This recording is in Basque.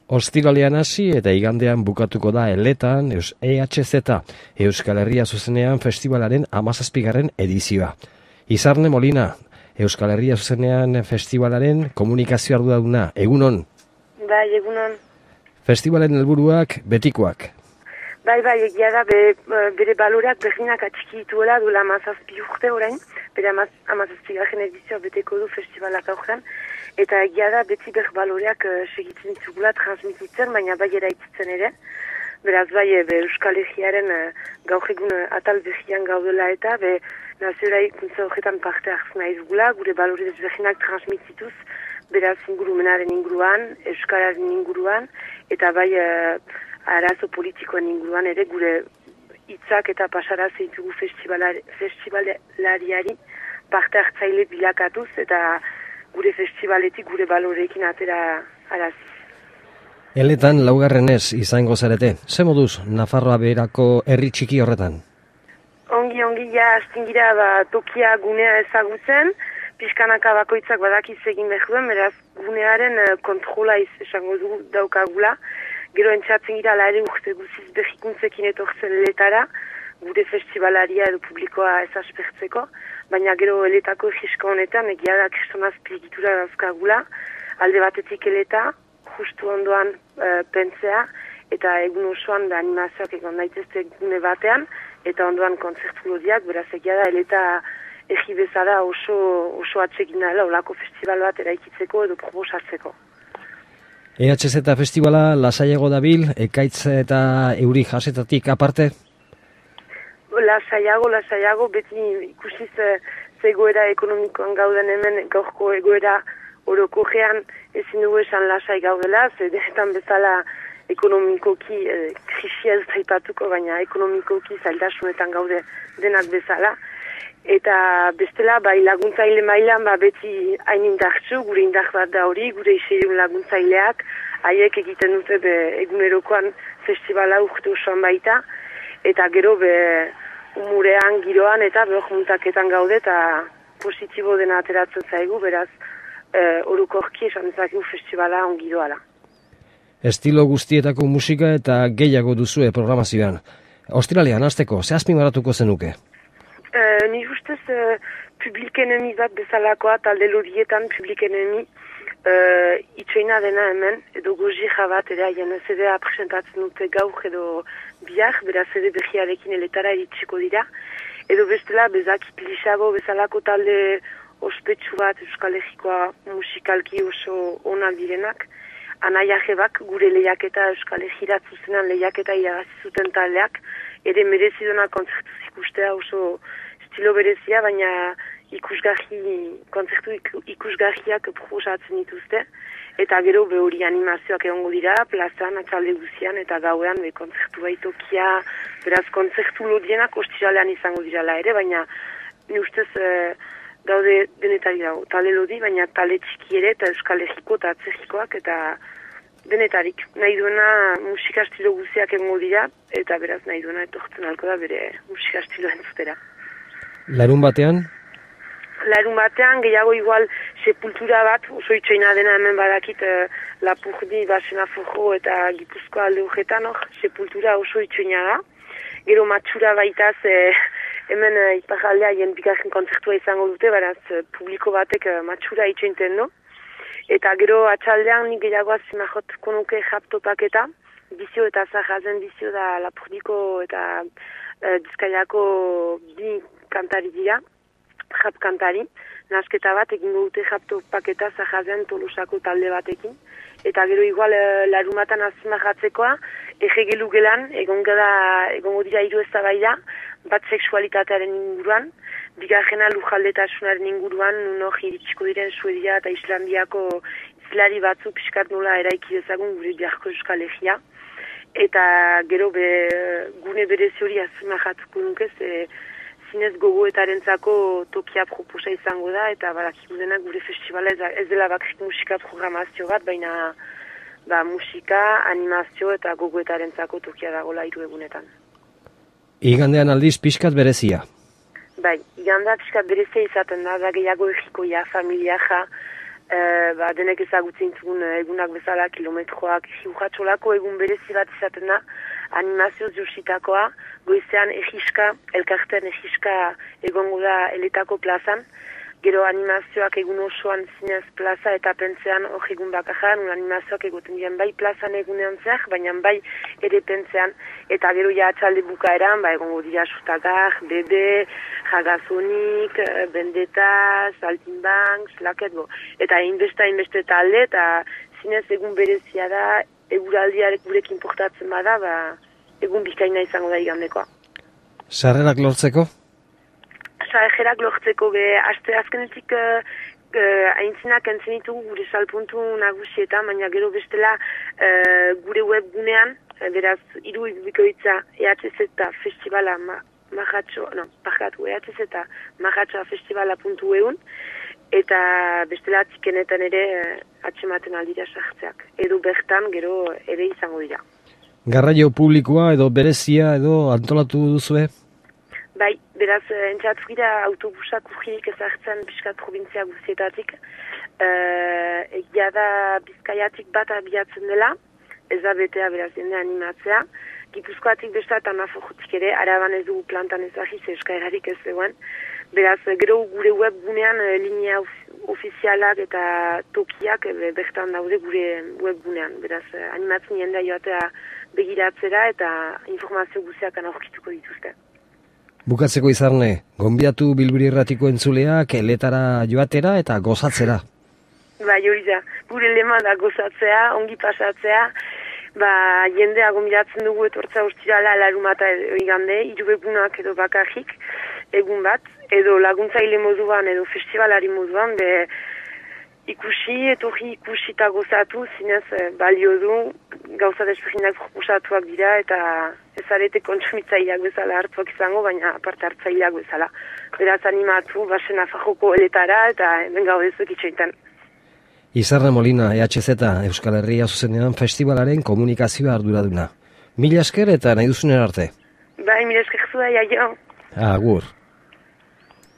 Ostiralean hasi eta igandean bukatuko da Eletan EHZ, Euskal Herria Zuzenean Festivalaren 17. edizioa. Izarne Molina, Euskal Herria Zuzenean Festivalaren komunikazio arduraduna, egunon? Bai, egunon. Festivalen helburuak betikoak. Bai, egia da, bere baloreak berdinak atxiki dituela duela 17 urte orain, bere 17. edizioa beteko du festivalak aurrean, eta egia da beti baloreak segitzen ditugula transmititzen, baina bai eraitzen ere. Beraz bai, Euskal Herriaren gaur egun atal behian gaudela eta naziora ikuntza horretan parte hartzen nahi dugula, gure balore desberdinak transmitituz, beraz ingurumenaren inguruan, Euskararen inguruan, eta bai arazo politikoen inguruan ere gure hitzak eta pasara zeitugu festivalariari parte hartzaile bilakatuz eta gure festivaletik gure baloreekin atera araziz. Eletan laugarrenez izango zarete. Ze moduz Nafarroa beherako herri txiki horretan? Ongi ja astingira tokia gunea ezagutzen, pixkanaka bakoitzak badakiz egin behuen, beraz gunearen kontrola esango dugu daukagula. Gero entzatzen gira ere urte guziz behikuntzekin etortzen Eletara, gure festivalaria edo publikoa ezaspertzeko, baina gero Eletako egisko honetan egia da kristonaz piligitura dauzkagula, alde batetik Eleta, justu ondoan pentsea, eta egun osoan animazioak egon daitezte gune batean, eta ondoan kontzertu lodiak, beraz egia da Eleta egi bezala oso atsekin dela olako festival bat eraikitzeko edo proposatzeko. EHZ festivala lasaiago dabil, ekaitz eta euri jasetatik aparte? Lasaiago, beti ikusiz zegoera ekonomikoan gauden hemen gaurko egoera orokorrean ezin dugu esan lasai gaudela, denetan bezala ekonomikoki krisia ez zaipatuko, baina ekonomikoki zailtasunetan gaude denak bezala. Eta bestela, laguntzaile mailan beti hain indartsu, gure indar bat da hori, gure iseirun laguntzaileak, haiek egiten dute egunerokoan festivala urte osoan baita, eta gero umurean, giroan eta muntaketan gaude, eta positibo dena ateratzen zaigu, beraz, orokorki esan dezakegu festivala ongi doala. Estilo guztietako musika eta gehiago duzue programazioan. Ostiralean hasteko, ze azpimarratuko zenuke? Ni ustez Public Enemy bat bezalakoa, talde lodietan Public Enemy itxoina dena hemen, edo gozija bat, ere haien CD-a presentatzen dute gaur edo biak, beraz CD behiarekin Eletara iritsiko dira, edo bestela bezakit lixago bezalako talde ospetsu bat Euskal Herrikoa musikalki oso onak direnak, Anaia Jebak, gure lehiaketa Euskal Herrirat zuzenan lehiaketa iragazizuten taldeak, ere merezidona kontzertuz ikustea oso estilo berezia, baina kontzertu ikusgarriak proposatzen dituzte, eta gero hori animazioak egongo dira, plazan, atzalde guzian, eta gauean kontzertu baitokia, beraz kontzertu lodienak ostiralean izango dirala ere, baina ni ustez gaude denetari dago, talde lodi, baina talde txiki ere, eta Euskal Herriko eta atzerrikoak, eta denetarik. Nahi duena musika estilo guziak egongo dira, eta beraz nahi duena etortzen alko da bere musika estilo entzutera. Larun batean gehiago igual sepultura bat, oso itxoina dena hemen badakit Lapurdi, Basenaforro eta Gipuzkoa alde horretan, sepultura oso itxoina da. Gero matxura baitaz hemen iparraldea bigarren kontzertua izango dute, beraz publiko batek matxura itxointen du. Eta gero atxaldean nik gehiago azimajotko nuke japtopaketa, bizio eta zahazen bizio da Lapurdiko eta Bizkaiako bi kantari dira, jap kantari, nasketa bat egingo dute japtopaketa zahazen Tolosako talde batekin. Eta gero igual larumatan azimajatzekoa, egegelu gelan, egongo dira 3 eztabaida, bat sexualitatearen inguruan, bigarrena lujaldetasunaren inguruan, nunok iritsiko diren Suedia eta Islandiako izlari batzu pixkat nola eraiki dezagun gure biharko Euskal Herria. Eta gero gune berezi hori azimajatuko nuke, zinez gogoetarentzako tokia proposa izango da, eta badakigu dena gure festivala ez dela bakrik musika programazio bat, baina musika, animazio eta gogoetarentzako tokia dagoela 3 egunetan. Igandean aldiz pixkat berezia? Bai, igandea pixkat berezia izaten da gehiago egikoia, familia ja, denek ezagutzen dugun egunak bezala kilometroak urratxolako egun berezi bat izaten da, animazioz jositakoa, goizean egiska, elkarten egiska egongo da eletako plazan, gero animazioak egun osoan zinez plaza eta pentzean hor egun bakarra, animazioak egoten diren bai plazan egunean zehar, baina bai ere pentzean, eta gero ja atxalde bukaeran, egongo dira sustagar, bebe, jagazonik, bendeta, saltimbank, slaket, eta inbeste talde, eta zinez egun berezia da, eguraldiarek gurekin portatzen bada, egun bikaina izango da igandekoa. Sarrerak lortzeko? Sarrerak lortzeko, aste azkenetik aintzinak entzen ditugu gure salpuntu nagusietan, baina gero bestela gure webgunean, beraz, irubikoitza EHZ festivala EHZ marratxoa festivala.eun, eta bestela txikenetan ere atxematen aldira sartzeak. Edo bertan gero ere izango dira. Garraio publikoa edo berezia edo antolatu duzue? Bai, beraz, entzatu gira autobusak urgirik ezartzen Bizkat provintzia guztietatik. Egia da Bizkaiatik bat abiatzen dela, ez da betea beraz jende animatzea. Gipuzkoatik besta eta Nafarroatik ere, Araban ez dugu plantan ezagiz euskararik ez zegoen. Beraz, gero gure webgunean linea ofizialak eta tokiak bertan daude gure webgunean. Beraz, animatzen jendea joatea begiratzera eta informazio guztiak aurkituko dituzte. Bukatzeko Izarne, gonbidatu Bilbiri Irratiko entzuleak eletara joatera eta gozatzera. Hori da, gure lema da gozatzea, ongi pasatzea, jendea gonbidatzen dugu etortza ostirala larumata igande, 3 egunak edo bakarrik, egun bat, edo laguntzaile moduan edo festivalari moduan, ikusi eta gozatu, zinez balio du, gauza desberdinak proposatuak dira, eta ez arete kontsumitzaileak bezala hartuak izango, baina aparte hartzaileak bezala. Beraz animatu, basen Nafarroko eletara, eta hemen gaudezuk itxoiten. Izarne Molina, EHZ, Euskal Herria zuzenean festivalaren komunikazioa arduraduna. Mila esker eta nahi duzunen arte. Mila esker zua, jaio. Agur.